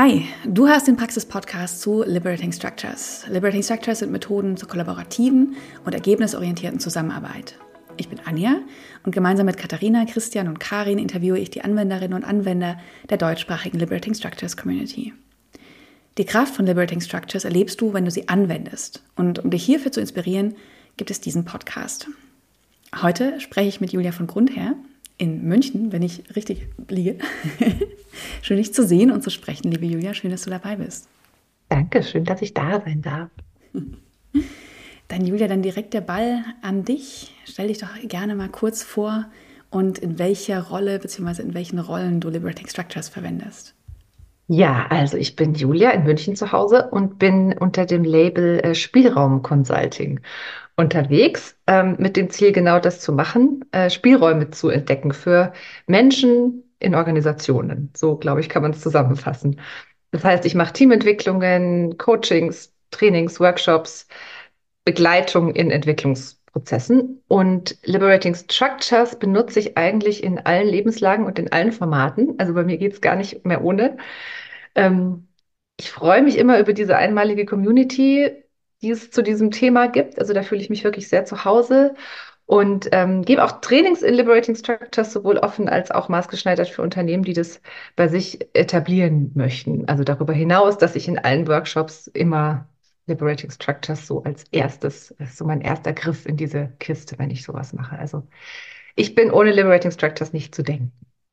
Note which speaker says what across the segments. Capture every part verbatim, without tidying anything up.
Speaker 1: Hi, du hörst den Praxis-Podcast zu Liberating Structures. Liberating Structures sind Methoden zur kollaborativen und ergebnisorientierten Zusammenarbeit. Ich bin Anja und gemeinsam mit Katharina, Christian und Karin interviewe ich die Anwenderinnen und Anwender der deutschsprachigen Liberating Structures Community. Die Kraft von Liberating Structures erlebst du, wenn du sie anwendest. Und um dich hierfür zu inspirieren, gibt es diesen Podcast. Heute spreche ich mit Julia von Grundherr in München, wenn ich richtig liege. Schön, dich zu sehen und zu sprechen, liebe Julia. Schön, dass du dabei bist.
Speaker 2: Danke, schön, dass ich da sein darf.
Speaker 1: Dann Julia, dann direkt der Ball an dich. Stell dich doch gerne mal kurz vor und in welcher Rolle bzw. in welchen Rollen du Liberating Structures verwendest.
Speaker 2: Ja, also ich bin Julia in München zu Hause und bin unter dem Label äh, Spielraum Consulting unterwegs, ähm, mit dem Ziel, genau das zu machen, äh, Spielräume zu entdecken für Menschen in Organisationen. So, glaube ich, kann man es zusammenfassen. Das heißt, ich mache Teamentwicklungen, Coachings, Trainings, Workshops, Begleitung in Entwicklungsprozessen. Und Liberating Structures benutze ich eigentlich in allen Lebenslagen und in allen Formaten. Also bei mir geht es gar nicht mehr ohne. Ähm, Ich freue mich immer über diese einmalige Community, die es zu diesem Thema gibt. Also da fühle ich mich wirklich sehr zu Hause und ähm, gebe auch Trainings in Liberating Structures, sowohl offen als auch maßgeschneidert für Unternehmen, die das bei sich etablieren möchten. Also darüber hinaus, dass ich in allen Workshops immer Liberating Structures so als erstes, das ist so mein erster Griff in diese Kiste, wenn ich sowas mache. Also ich bin ohne Liberating Structures nicht zu denken.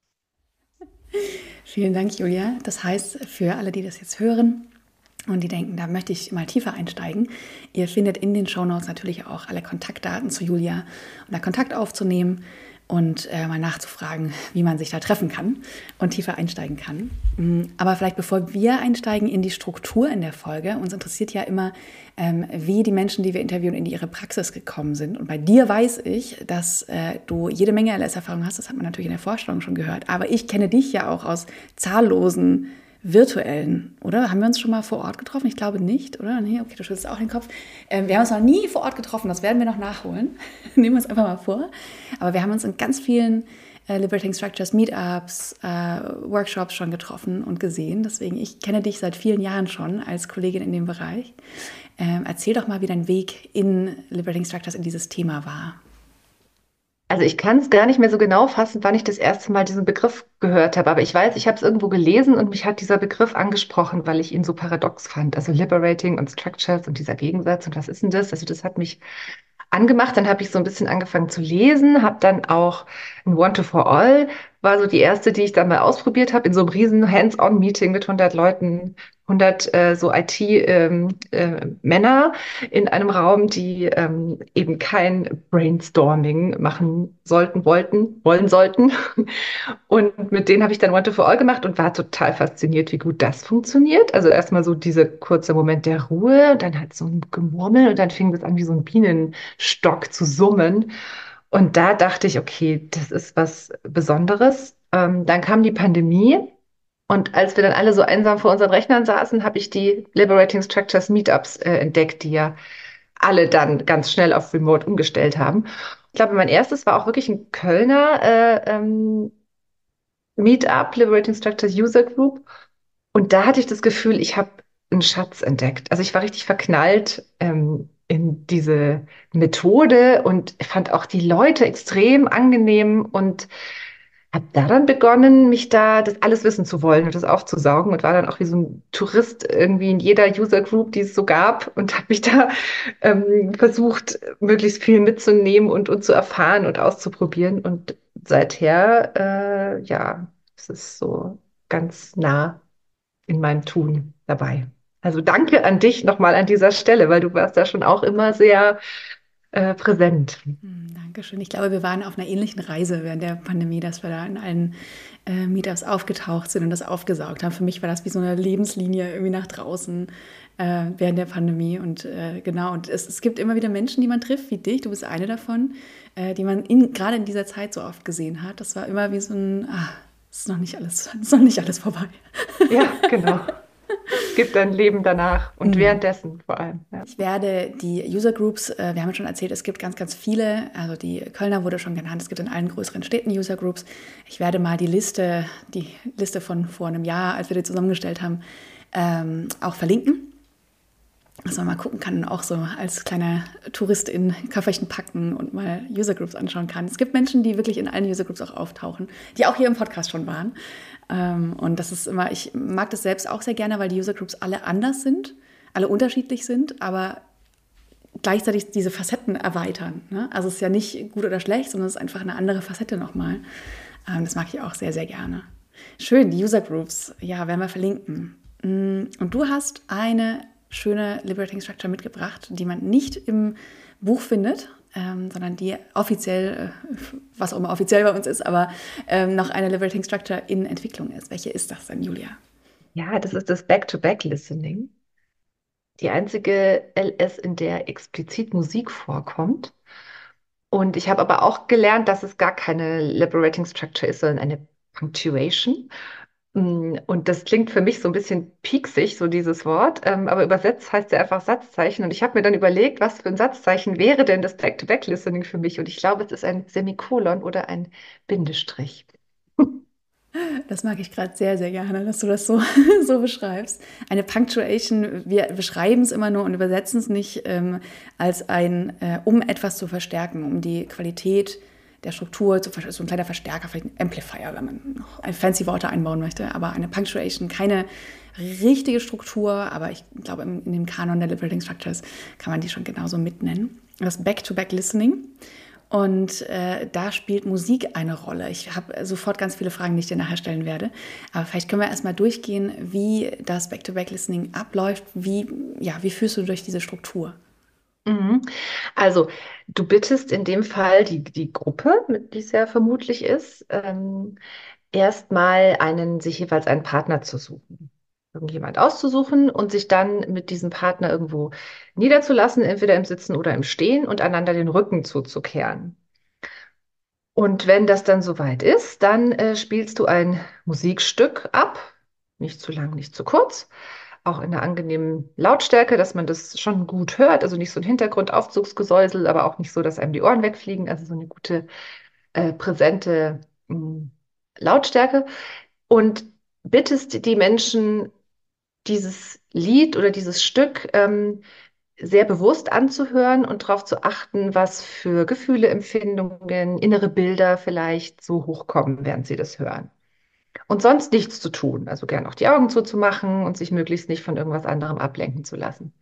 Speaker 1: Vielen Dank, Julia. Das heißt, für alle, die das jetzt hören und die denken, da möchte ich mal tiefer einsteigen, ihr findet in den Shownotes natürlich auch alle Kontaktdaten zu Julia, um da Kontakt aufzunehmen und äh, mal nachzufragen, wie man sich da treffen kann und tiefer einsteigen kann. Aber vielleicht bevor wir einsteigen in die Struktur in der Folge, uns interessiert ja immer, ähm, wie die Menschen, die wir interviewen, in ihre Praxis gekommen sind. Und bei dir weiß ich, dass äh, du jede Menge L S-Erfahrung hast, das hat man natürlich in der Vorstellung schon gehört, aber ich kenne dich ja auch aus zahllosen virtuellen, oder? Haben wir uns schon mal vor Ort getroffen? Ich glaube nicht, oder? Nee, okay, du schüttelst auch den Kopf. Ähm, wir haben uns noch nie vor Ort getroffen, das werden wir noch nachholen. Nehmen wir uns einfach mal vor. Aber wir haben uns in ganz vielen äh, Liberating Structures, Meetups, äh, Workshops schon getroffen und gesehen. Deswegen, ich kenne dich seit vielen Jahren schon als Kollegin in dem Bereich. Ähm, erzähl doch mal, wie dein Weg in Liberating Structures in dieses Thema war.
Speaker 2: Also ich kann es gar nicht mehr so genau fassen, wann ich das erste Mal diesen Begriff gehört habe. Aber ich weiß, ich habe es irgendwo gelesen und mich hat dieser Begriff angesprochen, weil ich ihn so paradox fand. Also Liberating und Structures und dieser Gegensatz und was ist denn das? Also das hat mich angemacht. Dann habe ich so ein bisschen angefangen zu lesen, habe dann auch ein One to For All, war so die erste, die ich dann mal ausprobiert habe, in so einem riesen Hands-on-Meeting mit hundert Leuten, hundert äh, so I T-Männer ähm, äh, in einem Raum, die ähm, eben kein Brainstorming machen sollten, wollten, wollen sollten. Und mit denen habe ich dann One to For All gemacht und war total fasziniert, wie gut das funktioniert. Also erstmal so dieser kurze Moment der Ruhe und dann halt so ein Gemurmel und dann fing das an wie so ein Bienenstock zu summen. Und da dachte ich, okay, das ist was Besonderes. Ähm, dann kam die Pandemie und als wir dann alle so einsam vor unseren Rechnern saßen, habe ich die Liberating Structures Meetups äh, entdeckt, die ja alle dann ganz schnell auf Remote umgestellt haben. Ich glaube, mein erstes war auch wirklich ein Kölner äh, ähm, Meetup, Liberating Structures User Group. Und da hatte ich das Gefühl, ich habe einen Schatz entdeckt. Also ich war richtig verknallt ähm, in diese Methode und fand auch die Leute extrem angenehm und habe daran begonnen, mich da das alles wissen zu wollen und das aufzusaugen und war dann auch wie so ein Tourist irgendwie in jeder User Group, die es so gab und habe mich da ähm, versucht, möglichst viel mitzunehmen und, und zu erfahren und auszuprobieren. Und seither, äh, ja, es ist so ganz nah in meinem Tun dabei. Also danke an dich nochmal an dieser Stelle, weil du warst da schon auch immer sehr äh, präsent.
Speaker 1: Hm, Dankeschön. Ich glaube, wir waren auf einer ähnlichen Reise während der Pandemie, dass wir da in allen äh, Meetups aufgetaucht sind und das aufgesaugt haben. Für mich war das wie so eine Lebenslinie irgendwie nach draußen äh, während der Pandemie. Und äh, genau, und es, es gibt immer wieder Menschen, die man trifft, wie dich, du bist eine davon, äh, die man in, gerade in dieser Zeit so oft gesehen hat. Das war immer wie so ein, ah, es ist noch nicht alles, es ist noch nicht alles vorbei.
Speaker 2: Ja, genau. Es gibt ein Leben danach und
Speaker 1: Mhm.
Speaker 2: währenddessen vor allem. Ja.
Speaker 1: Ich werde die User Groups, äh, wir haben ja schon erzählt, es gibt ganz, ganz viele, also die Kölner wurde schon genannt, es gibt in allen größeren Städten User Groups. Ich werde mal die Liste, die Liste von vor einem Jahr, als wir die zusammengestellt haben, ähm, auch verlinken, dass man mal gucken kann und auch so als kleiner Tourist in Köfferchen packen und mal User Groups anschauen kann. Es gibt Menschen, die wirklich in allen User Groups auch auftauchen, die auch hier im Podcast schon waren. Ähm, und das ist immer, ich mag das selbst auch sehr gerne, weil die User Groups alle anders sind, alle unterschiedlich sind, aber gleichzeitig diese Facetten erweitern. Ne? Also es ist ja nicht gut oder schlecht, sondern es ist einfach eine andere Facette nochmal. Ähm, das mag ich auch sehr, sehr gerne. Schön, die User Groups, ja, werden wir verlinken. Und du hast eine schöne Liberating Structure mitgebracht, die man nicht im Buch findet, ähm, sondern die offiziell, äh, was auch immer offiziell bei uns ist, aber ähm, noch eine Liberating Structure in Entwicklung ist. Welche ist das denn, Julia?
Speaker 2: Ja, das ist das Back-to-Back-Listening. Die einzige L S, in der explizit Musik vorkommt. Und ich habe aber auch gelernt, dass es gar keine Liberating Structure ist, sondern eine Punctuation. Mm, Und das klingt für mich so ein bisschen pieksig, so dieses Wort, ähm, aber übersetzt heißt ja einfach Satzzeichen. Und ich habe mir dann überlegt, was für ein Satzzeichen wäre denn das Back-to-Back-Listening für mich? Und ich glaube, es ist ein Semikolon oder ein Bindestrich.
Speaker 1: Das mag ich gerade sehr, sehr gerne, dass du das so, so beschreibst. Eine Punctuation, wir beschreiben es immer nur und übersetzen es nicht ähm, als ein, äh, um etwas zu verstärken, um die Qualität der Struktur zu verstärken. So ein kleiner Verstärker, vielleicht ein Amplifier, wenn man noch fancy Worte einbauen möchte. Aber eine Punctuation, keine richtige Struktur, aber ich glaube, in, in dem Kanon der Liberating Structures kann man die schon genauso mitnennen. Das Back-to-Back-Listening. Und äh, da spielt Musik eine Rolle. Ich habe sofort ganz viele Fragen, die ich dir nachher stellen werde. Aber vielleicht können wir erstmal durchgehen, wie das Back-to-Back-Listening abläuft. Wie, ja, wie führst du durch diese Struktur?
Speaker 2: Mhm. Also, du bittest in dem Fall die, die Gruppe, mit die es ja vermutlich ist, ähm, erstmal einen, sich jeweils einen Partner zu suchen. Irgendjemand auszusuchen und sich dann mit diesem Partner irgendwo niederzulassen, entweder im Sitzen oder im Stehen und einander den Rücken zuzukehren. Und wenn das dann soweit ist, dann äh, spielst du ein Musikstück ab, nicht zu lang, nicht zu kurz, auch in einer angenehmen Lautstärke, dass man das schon gut hört, also nicht so ein Hintergrundaufzugsgesäusel, aber auch nicht so, dass einem die Ohren wegfliegen, also so eine gute, äh, präsente mh, Lautstärke und bittest die Menschen, dieses Lied oder dieses Stück ähm, sehr bewusst anzuhören und darauf zu achten, was für Gefühle, Empfindungen, innere Bilder vielleicht so hochkommen, während sie das hören. Und sonst nichts zu tun. Also gern auch die Augen zuzumachen und sich möglichst nicht von irgendwas anderem ablenken zu lassen.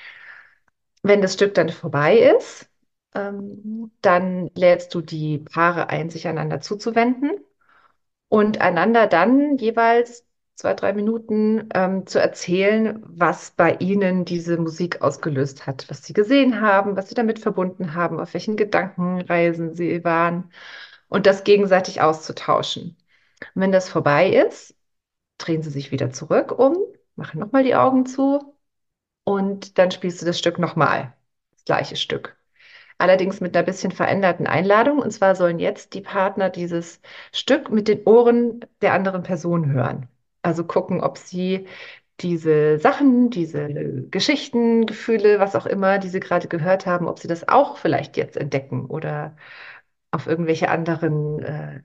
Speaker 2: Wenn das Stück dann vorbei ist, ähm, dann lädst du die Paare ein, sich einander zuzuwenden und einander dann jeweils zwei, drei Minuten ähm, zu erzählen, was bei ihnen diese Musik ausgelöst hat, was sie gesehen haben, was sie damit verbunden haben, auf welchen Gedankenreisen sie waren und das gegenseitig auszutauschen. Und wenn das vorbei ist, drehen sie sich wieder zurück um, machen nochmal die Augen zu und dann spielst du das Stück nochmal, das gleiche Stück. Allerdings mit einer bisschen veränderten Einladung. Und zwar sollen jetzt die Partner dieses Stück mit den Ohren der anderen Person hören. Also gucken, ob sie diese Sachen, diese Geschichten, Gefühle, was auch immer, die sie gerade gehört haben, ob sie das auch vielleicht jetzt entdecken oder auf irgendwelche anderen äh,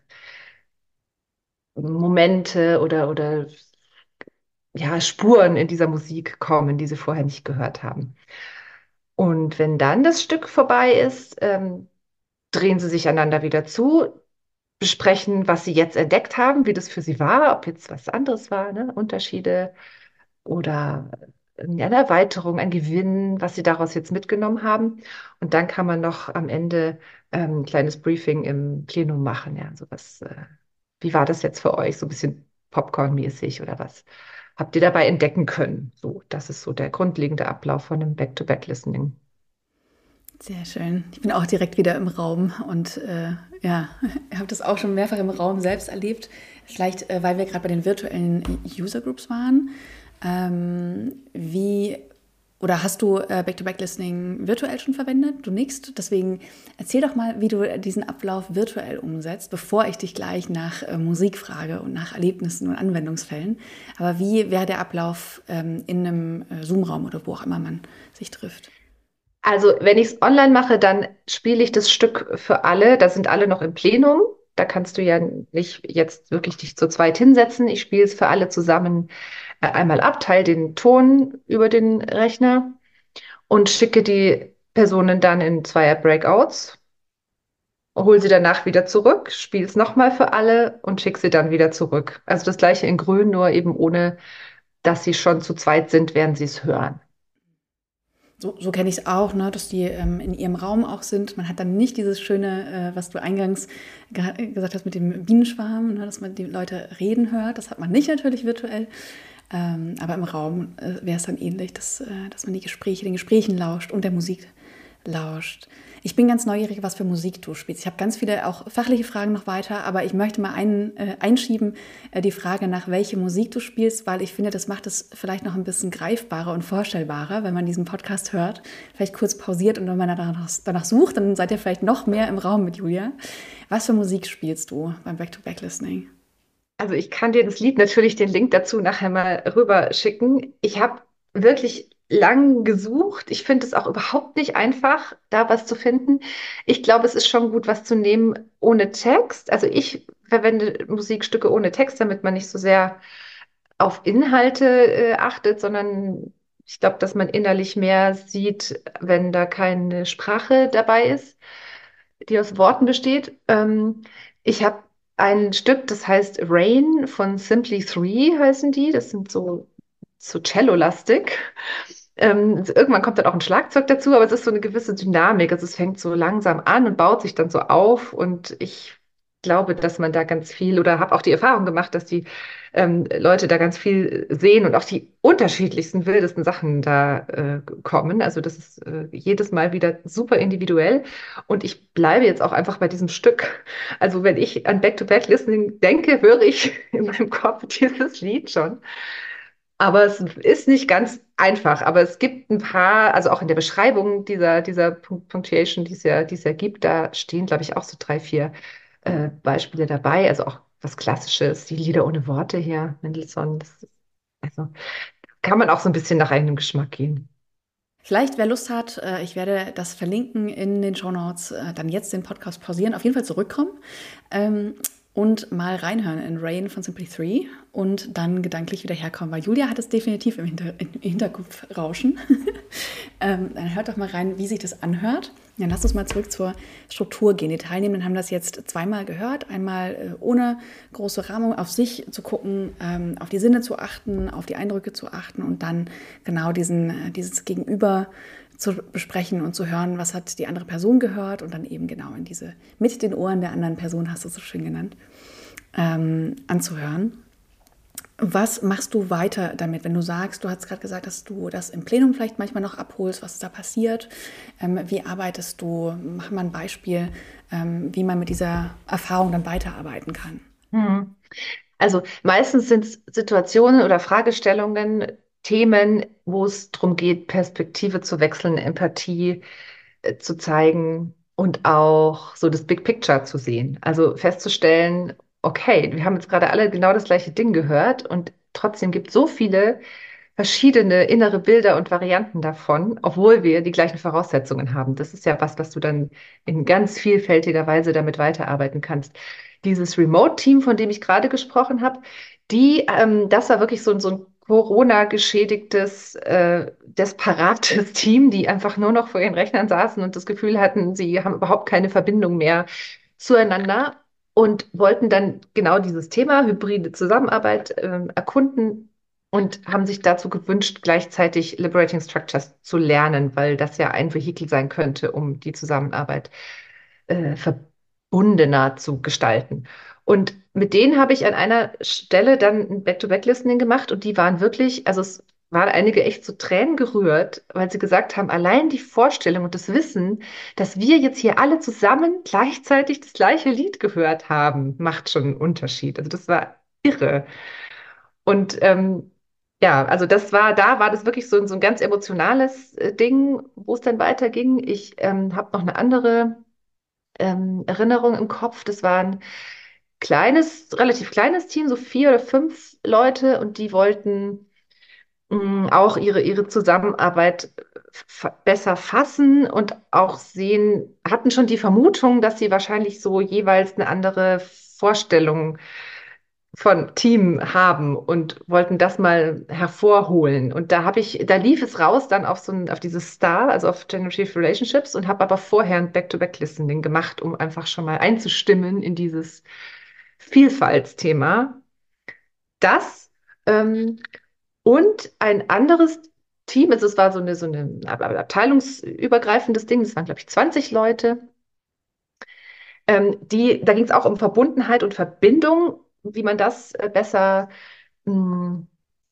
Speaker 2: Momente oder, oder ja, Spuren in dieser Musik kommen, die sie vorher nicht gehört haben. Und wenn dann das Stück vorbei ist, ähm, drehen sie sich einander wieder zu, besprechen, was sie jetzt entdeckt haben, wie das für sie war, ob jetzt was anderes war, ne? Unterschiede oder eine Erweiterung, ein Gewinn, was sie daraus jetzt mitgenommen haben. Und dann kann man noch am Ende ähm, ein kleines Briefing im Plenum machen. Ja, so was, äh, wie war das jetzt für euch? So ein bisschen Popcorn-mäßig oder was habt ihr dabei entdecken können? So, das ist so der grundlegende Ablauf von einem Back-to-Back-Listening.
Speaker 1: Sehr schön. Ich bin auch direkt wieder im Raum und äh, ja, ich habe das auch schon mehrfach im Raum selbst erlebt. Vielleicht, äh, weil wir gerade bei den virtuellen User Groups waren. Ähm, wie Oder hast du äh, Back-to-Back-Listening virtuell schon verwendet? Du nickst. Deswegen erzähl doch mal, wie du diesen Ablauf virtuell umsetzt, bevor ich dich gleich nach äh, Musik frage und nach Erlebnissen und Anwendungsfällen. Aber wie wäre der Ablauf ähm, in einem äh, Zoom-Raum oder wo auch immer man sich trifft?
Speaker 2: Also wenn ich es online mache, dann spiele ich das Stück für alle. Da sind alle noch im Plenum. Da kannst du ja nicht jetzt wirklich dich zu zweit hinsetzen. Ich spiele es für alle zusammen äh, einmal ab, teile den Ton über den Rechner und schicke die Personen dann in Zweier-Breakouts, hole sie danach wieder zurück, spiele es nochmal für alle und schicke sie dann wieder zurück. Also das gleiche in Grün, nur eben ohne, dass sie schon zu zweit sind, während sie es hören.
Speaker 1: So, so kenne ich es auch, ne, dass die ähm, in ihrem Raum auch sind. Man hat dann nicht dieses schöne, äh, was du eingangs ge gesagt hast mit dem Bienenschwarm, ne, dass man die Leute reden hört. Das hat man nicht natürlich virtuell. Ähm, aber im Raum äh, wäre es dann ähnlich, dass, äh, dass man die Gespräche, den Gesprächen lauscht und der Musik lauscht. Ich bin ganz neugierig, was für Musik du spielst. Ich habe ganz viele auch fachliche Fragen noch weiter, aber ich möchte mal ein, äh, einschieben, äh, die Frage nach, welche Musik du spielst, weil ich finde, das macht es vielleicht noch ein bisschen greifbarer und vorstellbarer, wenn man diesen Podcast hört, vielleicht kurz pausiert und wenn man danach, danach sucht, dann seid ihr vielleicht noch mehr im Raum mit Julia. Was für Musik spielst du beim Back-to-Back-Listening?
Speaker 2: Also ich kann dir das Lied natürlich den Link dazu nachher mal rüber schicken. Ich habe wirklich lang gesucht. Ich finde es auch überhaupt nicht einfach, da was zu finden. Ich glaube, es ist schon gut, was zu nehmen ohne Text. Also ich verwende Musikstücke ohne Text, damit man nicht so sehr auf Inhalte äh, achtet, sondern ich glaube, dass man innerlich mehr sieht, wenn da keine Sprache dabei ist, die aus Worten besteht. Ähm, ich habe ein Stück, das heißt Rain von Simply Three heißen die. Das sind so, so Cello-lastig. Ähm, irgendwann kommt dann auch ein Schlagzeug dazu, aber es ist so eine gewisse Dynamik. Also es fängt so langsam an und baut sich dann so auf. Und ich glaube, dass man da ganz viel oder habe auch die Erfahrung gemacht, dass die ähm, Leute da ganz viel sehen und auch die unterschiedlichsten, wildesten Sachen da äh, kommen. Also das ist äh, jedes Mal wieder super individuell. Und ich bleibe jetzt auch einfach bei diesem Stück. Also wenn ich an Back-to-Back-Listening denke, höre ich in meinem Kopf dieses Lied schon. Aber es ist nicht ganz einfach. Aber es gibt ein paar, also auch in der Beschreibung dieser, dieser Punctuation, die es ja, die es ja gibt, da stehen, glaube ich, auch so drei, vier äh, Beispiele dabei. Also auch was Klassisches, die Lieder ohne Worte hier, Mendelssohn. Das ist, also kann man auch so ein bisschen nach eigenem Geschmack gehen.
Speaker 1: Vielleicht, wer Lust hat, äh, ich werde das verlinken in den Shownotes, äh, dann jetzt den Podcast pausieren, auf jeden Fall zurückkommen ähm, und mal reinhören in Rain von Simply Three und dann gedanklich wieder herkommen, weil Julia hat es definitiv im, Hinter im Hinterkopf rauschen. ähm, dann hört doch mal rein, wie sich das anhört. Dann lass uns mal zurück zur Struktur gehen. Die Teilnehmenden haben das jetzt zweimal gehört. Einmal äh, ohne große Rahmung auf sich zu gucken, ähm, auf die Sinne zu achten, auf die Eindrücke zu achten und dann genau diesen, äh, dieses Gegenüber zu besprechen und zu hören, was hat die andere Person gehört und dann eben genau in diese, mit den Ohren der anderen Person, hast du es so schön genannt, ähm, anzuhören. Was machst du weiter damit, wenn du sagst, du hast gerade gesagt, dass du das im Plenum vielleicht manchmal noch abholst, was ist da passiert? Ähm, wie arbeitest du? Mach mal ein Beispiel, ähm, wie man mit dieser Erfahrung dann weiterarbeiten kann.
Speaker 2: Hm. Also meistens sind es Situationen oder Fragestellungen, Themen, wo es darum geht, Perspektive zu wechseln, Empathie äh, zu zeigen und auch so das Big Picture zu sehen. Also festzustellen, okay, wir haben jetzt gerade alle genau das gleiche Ding gehört und trotzdem gibt es so viele verschiedene innere Bilder und Varianten davon, obwohl wir die gleichen Voraussetzungen haben. Das ist ja was, was du dann in ganz vielfältiger Weise damit weiterarbeiten kannst. Dieses Remote-Team, von dem ich gerade gesprochen habe, die, ähm, das war wirklich so, so ein Corona-geschädigtes, äh, desperates Team, die einfach nur noch vor ihren Rechnern saßen und das Gefühl hatten, sie haben überhaupt keine Verbindung mehr zueinander und wollten dann genau dieses Thema hybride Zusammenarbeit ähm, erkunden und haben sich dazu gewünscht, gleichzeitig Liberating Structures zu lernen, weil das ja ein Vehikel sein könnte, um die Zusammenarbeit äh, verbundener zu gestalten. Und mit denen habe ich an einer Stelle dann ein Back-to-Back-Listening gemacht und die waren wirklich, also es waren einige echt zu Tränen gerührt, weil sie gesagt haben, allein die Vorstellung und das Wissen, dass wir jetzt hier alle zusammen gleichzeitig das gleiche Lied gehört haben, macht schon einen Unterschied. Also das war irre. Und ähm, ja, also das war, da war das wirklich so, so ein ganz emotionales äh, Ding, wo es dann weiterging. Ich ähm, habe noch eine andere ähm, Erinnerung im Kopf. Das war ein kleines, relativ kleines Team, so vier oder fünf Leute, und die wollten mh, auch ihre, ihre Zusammenarbeit f- besser fassen und auch sehen, hatten schon die Vermutung, dass sie wahrscheinlich so jeweils eine andere Vorstellung von Team haben und wollten das mal hervorholen. Und da habe ich, da lief es raus dann auf so ein, auf dieses Star, also auf Generative Relationships, und habe aber vorher ein Back-to-Back-Listening gemacht, um einfach schon mal einzustimmen in dieses Vielfaltsthema. Das ähm, und ein anderes Team, also es war so eine, so eine abteilungsübergreifendes Ding, das waren, glaube ich, zwanzig Leute. Ähm, die, da ging es auch um Verbundenheit und Verbindung, wie man das äh, besser mh,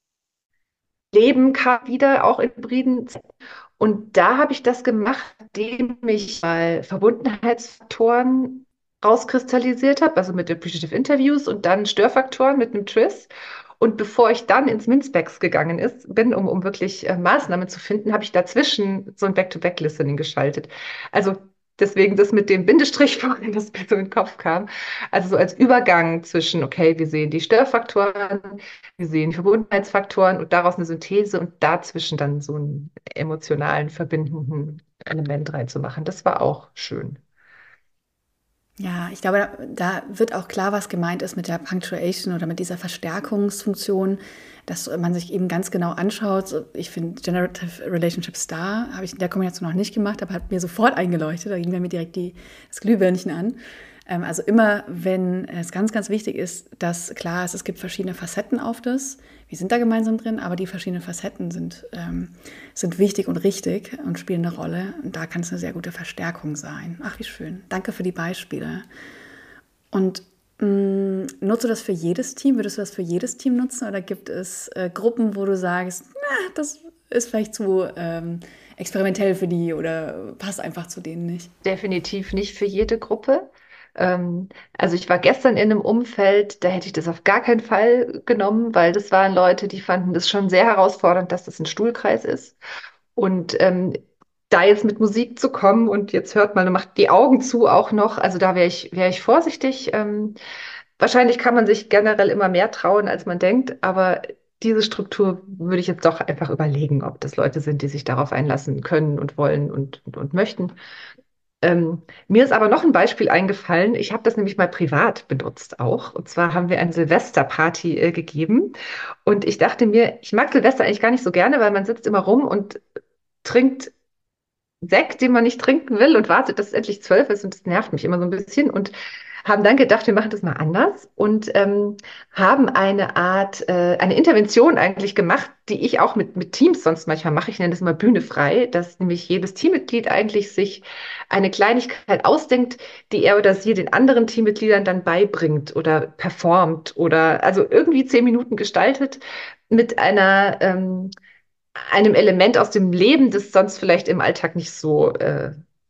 Speaker 2: leben kann, wieder auch in hybriden. Und da habe ich das gemacht, indem ich mal Verbundenheitsfaktoren rauskristallisiert habe, also mit Appreciative Interviews und dann Störfaktoren mit einem Tris. Und bevor ich dann ins Minzbacks gegangen ist, bin, um, um wirklich äh, Maßnahmen zu finden, habe ich dazwischen so ein Back-to-Back-Listening geschaltet. Also deswegen das mit dem Bindestrich vorhin, das mir so in den Kopf kam. Also so als Übergang zwischen, okay, wir sehen die Störfaktoren, wir sehen die Verbundenheitsfaktoren und daraus eine Synthese und dazwischen dann so einen emotionalen, verbindenden Element reinzumachen. Das war auch schön.
Speaker 1: Ja, ich glaube, da, da wird auch klar, was gemeint ist mit der Punctuation oder mit dieser Verstärkungsfunktion, dass man sich eben ganz genau anschaut. So, ich finde Generative Relationship Star habe ich in der Kombination noch nicht gemacht, aber hat mir sofort eingeleuchtet. Da ging mir direkt die, das Glühbirnchen an. Ähm, also immer, wenn es ganz, ganz wichtig ist, dass klar ist, es gibt verschiedene Facetten auf das. Wir sind da gemeinsam drin, aber die verschiedenen Facetten sind, ähm, sind wichtig und richtig und spielen eine Rolle. Und da kann es eine sehr gute Verstärkung sein. Ach, wie schön. Danke für die Beispiele. Und mh, nutzt du das für jedes Team? Würdest du das für jedes Team nutzen? Oder gibt es äh, Gruppen, wo du sagst, na, das ist vielleicht zu ähm, experimentell für die oder passt einfach zu denen nicht?
Speaker 2: Definitiv nicht für jede Gruppe. Ähm, also ich war gestern in einem Umfeld, da hätte ich das auf gar keinen Fall genommen, weil das waren Leute, die fanden das schon sehr herausfordernd, dass das ein Stuhlkreis ist. Und ähm, da jetzt mit Musik zu kommen und jetzt hört man, macht die Augen zu auch noch, also da wäre ich, wäre ich vorsichtig. Ähm, wahrscheinlich kann man sich generell immer mehr trauen, als man denkt, aber diese Struktur würde ich jetzt doch einfach überlegen, ob das Leute sind, die sich darauf einlassen können und wollen und, und, und möchten. Ähm, mir ist aber noch ein Beispiel eingefallen. Ich habe das nämlich mal privat benutzt auch. Und zwar haben wir eine Silvesterparty äh, gegeben. Und ich dachte mir, ich mag Silvester eigentlich gar nicht so gerne, weil man sitzt immer rum und trinkt Sekt, den man nicht trinken will und wartet, dass es endlich zwölf ist. Und das nervt mich immer so ein bisschen. Und haben dann gedacht, wir machen das mal anders und ähm, haben eine Art, äh, eine Intervention eigentlich gemacht, die ich auch mit, mit Teams sonst manchmal mache. Ich nenne das immer Bühne frei, dass nämlich jedes Teammitglied eigentlich sich eine Kleinigkeit ausdenkt, die er oder sie den anderen Teammitgliedern dann beibringt oder performt oder also irgendwie zehn Minuten gestaltet mit einer ähm, einem Element aus dem Leben, das sonst vielleicht im Alltag nicht so äh,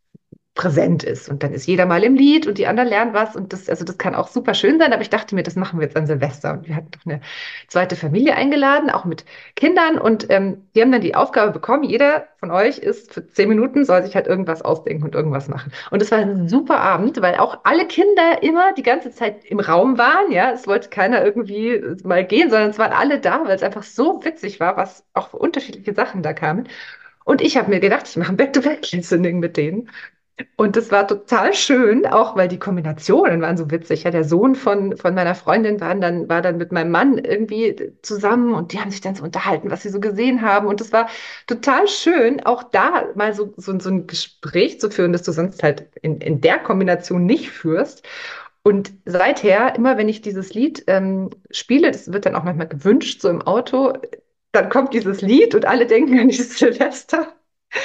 Speaker 2: präsent ist. Und dann ist jeder mal im Lied und die anderen lernen was. Und das, also das kann auch super schön sein, aber ich dachte mir, das machen wir jetzt an Silvester. Und wir hatten doch eine zweite Familie eingeladen, auch mit Kindern. Und ähm, die haben dann die Aufgabe bekommen, jeder von euch ist für zehn Minuten, soll sich halt irgendwas ausdenken und irgendwas machen. Und es war ein super Abend, weil auch alle Kinder immer die ganze Zeit im Raum waren. Ja, es wollte keiner irgendwie mal gehen, sondern es waren alle da, weil es einfach so witzig war, was auch für unterschiedliche Sachen da kamen. Und ich habe mir gedacht, ich mache ein Back-to-Back-Listening mit denen. Und das war total schön, auch weil die Kombinationen waren so witzig. Ja, der Sohn von, von meiner Freundin war dann, war dann mit meinem Mann irgendwie zusammen und die haben sich dann so unterhalten, was sie so gesehen haben. Und es war total schön, auch da mal so, so, so ein Gespräch zu führen, das du sonst halt in, in der Kombination nicht führst. Und seither, immer wenn ich dieses Lied ähm, spiele, das wird dann auch manchmal gewünscht, so im Auto, dann kommt dieses Lied und alle denken an dieses Silvester.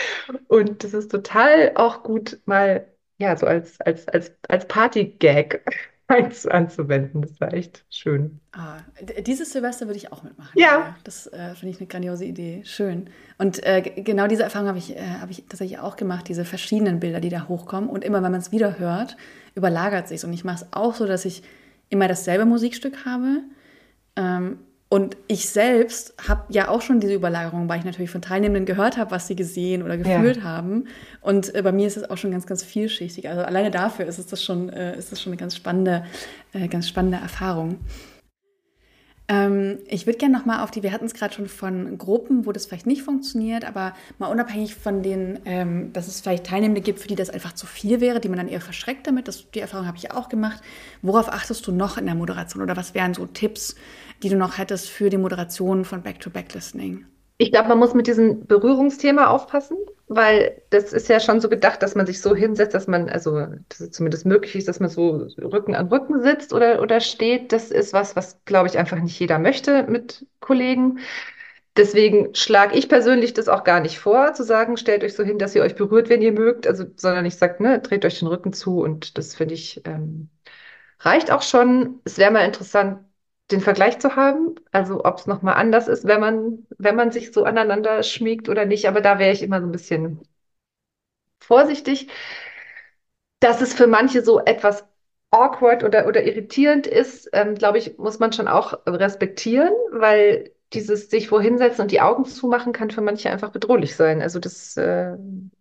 Speaker 2: Und das ist total auch gut, mal ja, so als, als, als, als Party-Gag anzuwenden. Das war echt schön.
Speaker 1: Ah, d- dieses Silvester würde ich auch mitmachen,
Speaker 2: Ja,
Speaker 1: Julia. Das äh, finde ich eine grandiose Idee. Schön. Und äh, g- genau diese Erfahrung habe ich, äh, habe ich tatsächlich auch gemacht, diese verschiedenen Bilder, die da hochkommen. Und immer, wenn man es wieder hört, überlagert sich. Und ich mache es auch so, dass ich immer dasselbe Musikstück habe. Ähm, Und ich selbst habe ja auch schon diese Überlagerung, weil ich natürlich von Teilnehmenden gehört habe, was sie gesehen oder
Speaker 2: Ja.
Speaker 1: gefühlt haben. Und äh, bei mir ist es auch schon ganz, ganz vielschichtig. Also alleine dafür ist es das schon, äh, ist das schon eine ganz spannende, äh, ganz spannende Erfahrung. Ähm, ich würde gerne nochmal auf die, wir hatten es gerade schon von Gruppen, wo das vielleicht nicht funktioniert, aber mal unabhängig von den, ähm, dass es vielleicht Teilnehmende gibt, für die das einfach zu viel wäre, die man dann eher verschreckt damit. Das, die Erfahrung habe ich auch gemacht. Worauf achtest du noch in der Moderation oder was wären so Tipps, die du noch hättest für die Moderation von Back-to-Back-Listening?
Speaker 2: Ich glaube, man muss mit diesem Berührungsthema aufpassen, weil das ist ja schon so gedacht, dass man sich so hinsetzt, dass man, also dass es zumindest möglich ist, dass man so Rücken an Rücken sitzt oder, oder steht. Das ist was, was, glaube ich, einfach nicht jeder möchte mit Kollegen. Deswegen schlage ich persönlich das auch gar nicht vor, zu sagen, stellt euch so hin, dass ihr euch berührt, wenn ihr mögt, also, sondern ich sage, ne, dreht euch den Rücken zu und das finde ich, ähm, reicht auch schon. Es wäre mal interessant, den Vergleich zu haben, also ob es nochmal anders ist, wenn man, wenn man sich so aneinander schmiegt oder nicht, aber da wäre ich immer so ein bisschen vorsichtig. Dass es für manche so etwas awkward oder, oder irritierend ist, ähm, glaube ich, muss man schon auch respektieren, weil dieses sich wohinsetzen und die Augen zumachen kann für manche einfach bedrohlich sein. Also das äh,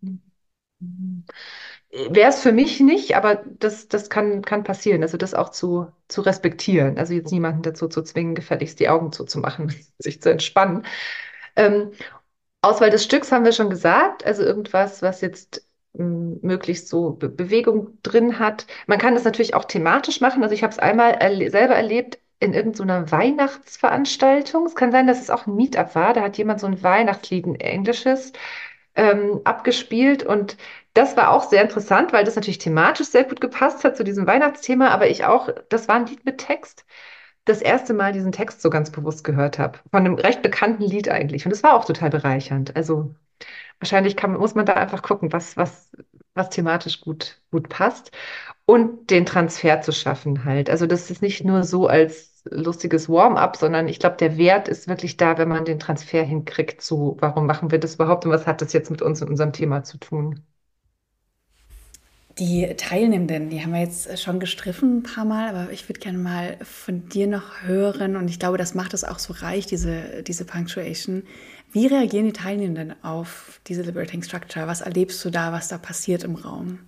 Speaker 2: wäre es für mich nicht, aber das, das kann, kann passieren. Also das auch zu, zu respektieren. Also jetzt niemanden dazu zu zwingen, gefälligst die Augen zuzumachen, sich zu entspannen. Ähm, Auswahl des Stücks haben wir schon gesagt, also irgendwas, was jetzt m, möglichst so Be Bewegung drin hat. Man kann das natürlich auch thematisch machen. Also ich habe es einmal erle selber erlebt in irgendeiner Weihnachtsveranstaltung. Es kann sein, dass es auch ein Meetup war. Da hat jemand so ein Weihnachtslied, ein englisches, ähm, abgespielt und das war auch sehr interessant, weil das natürlich thematisch sehr gut gepasst hat zu diesem Weihnachtsthema, aber ich auch, das war ein Lied mit Text, das erste Mal diesen Text so ganz bewusst gehört habe. Von einem recht bekannten Lied eigentlich. Und es war auch total bereichernd. Also wahrscheinlich kann, muss man da einfach gucken, was, was, was thematisch gut, gut passt. Und den Transfer zu schaffen halt. Also das ist nicht nur so als lustiges Warm-up, sondern ich glaube, der Wert ist wirklich da, wenn man den Transfer hinkriegt zu, warum machen wir das überhaupt und was hat das jetzt mit uns und unserem Thema zu tun?
Speaker 1: Die Teilnehmenden, die haben wir jetzt schon gestriffen ein paar Mal, aber ich würde gerne mal von dir noch hören und ich glaube, das macht es auch so reich, diese, diese Punctuation. Wie reagieren die Teilnehmenden auf diese Liberating Structure? Was erlebst du da, was da passiert im Raum?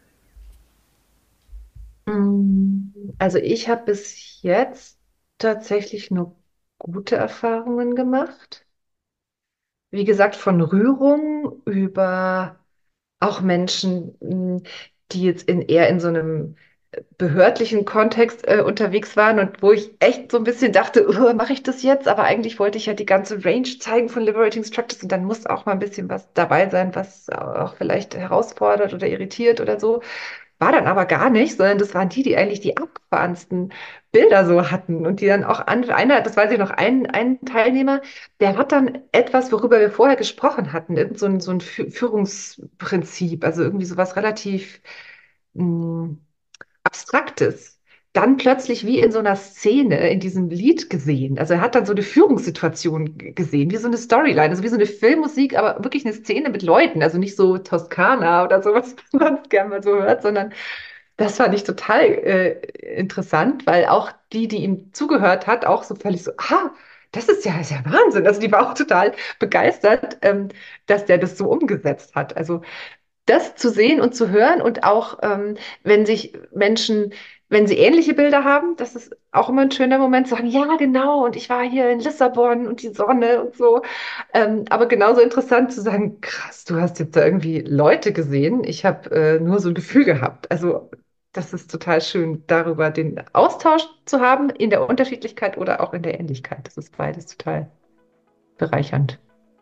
Speaker 2: Mm, Also ich habe bis jetzt tatsächlich nur gute Erfahrungen gemacht. Wie gesagt, von Rührung über auch Menschen, mh, die jetzt in eher in so einem behördlichen Kontext äh, unterwegs waren und wo ich echt so ein bisschen dachte, oh, mache ich das jetzt? Aber eigentlich wollte ich ja die ganze Range zeigen von Liberating Structures und dann muss auch mal ein bisschen was dabei sein, was auch vielleicht herausfordert oder irritiert oder so. War dann aber gar nicht, sondern das waren die, die eigentlich die abgefahrensten Bilder so hatten und die dann auch an, einer, das weiß ich noch, ein, ein Teilnehmer, der hat dann etwas, worüber wir vorher gesprochen hatten, irgend so ein, so ein Fü- Führungsprinzip, also irgendwie sowas relativ mh, Abstraktes, dann plötzlich wie in so einer Szene in diesem Lied gesehen. Also er hat dann so eine Führungssituation g- gesehen, wie so eine Storyline, also wie so eine Filmmusik, aber wirklich eine Szene mit Leuten, also nicht so Toskana oder sowas, was man sonst gerne mal so hört, sondern das fand ich total äh, interessant, weil auch die, die ihm zugehört hat, auch so völlig so, ah, das ist ja, ist ja Wahnsinn. Also die war auch total begeistert, ähm, dass der das so umgesetzt hat. Also das zu sehen und zu hören und auch, ähm, wenn sich Menschen, wenn sie ähnliche Bilder haben, das ist auch immer ein schöner Moment, zu sagen, ja, genau, und ich war hier in Lissabon und die Sonne und so. Ähm, aber genauso interessant zu sagen, krass, du hast jetzt da irgendwie Leute gesehen. Ich habe äh, nur so ein Gefühl gehabt. Also das ist total schön, darüber den Austausch zu haben, in der Unterschiedlichkeit oder auch in der Ähnlichkeit. Das ist beides total bereichernd.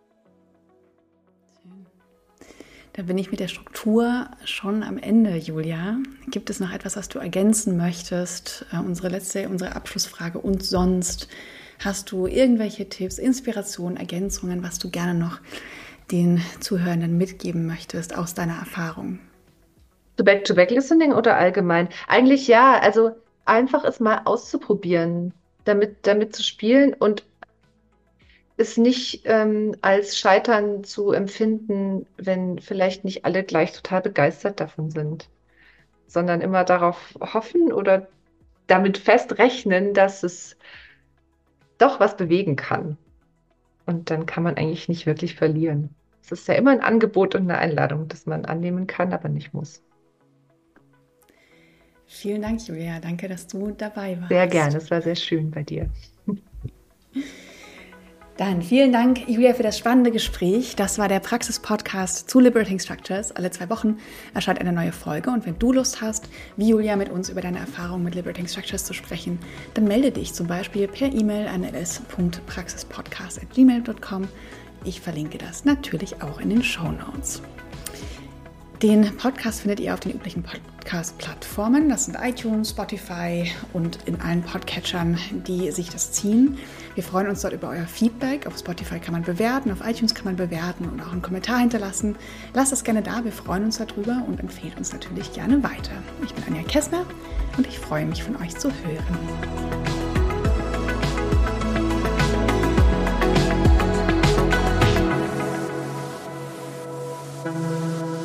Speaker 1: Da bin ich mit der Struktur schon am Ende, Julia. Gibt es noch etwas, was du ergänzen möchtest? Äh, unsere letzte, unsere Abschlussfrage und sonst hast du irgendwelche Tipps, Inspirationen, Ergänzungen, was du gerne noch den Zuhörenden mitgeben möchtest aus deiner Erfahrung?
Speaker 2: So Back-to-Back-Listening oder allgemein? Eigentlich ja, also einfach es mal auszuprobieren, damit, damit zu spielen und es nicht ähm, als Scheitern zu empfinden, wenn vielleicht nicht alle gleich total begeistert davon sind, sondern immer darauf hoffen oder damit fest rechnen, dass es doch was bewegen kann. Und dann kann man eigentlich nicht wirklich verlieren. Es ist ja immer ein Angebot und eine Einladung, das man annehmen kann, aber nicht muss.
Speaker 1: Vielen Dank, Julia. Danke, dass du dabei warst.
Speaker 2: Sehr gerne. Es war sehr schön bei dir.
Speaker 1: Dann vielen Dank, Julia, für das spannende Gespräch. Das war der Praxis-Podcast zu Liberating Structures. Alle zwei Wochen erscheint eine neue Folge. Und wenn du Lust hast, wie Julia mit uns über deine Erfahrungen mit Liberating Structures zu sprechen, dann melde dich zum Beispiel per E-Mail an l s punkt praxispodcast at gmail punkt com. Ich verlinke das natürlich auch in den Shownotes. Den Podcast findet ihr auf den üblichen Podcast-Plattformen. Das sind iTunes, Spotify und in allen Podcatchern, die sich das ziehen. Wir freuen uns dort über euer Feedback. Auf Spotify kann man bewerten, auf iTunes kann man bewerten und auch einen Kommentar hinterlassen. Lasst es gerne da, wir freuen uns darüber und empfehlt uns natürlich gerne weiter. Ich bin Anja Kessner und ich freue mich, von euch zu hören.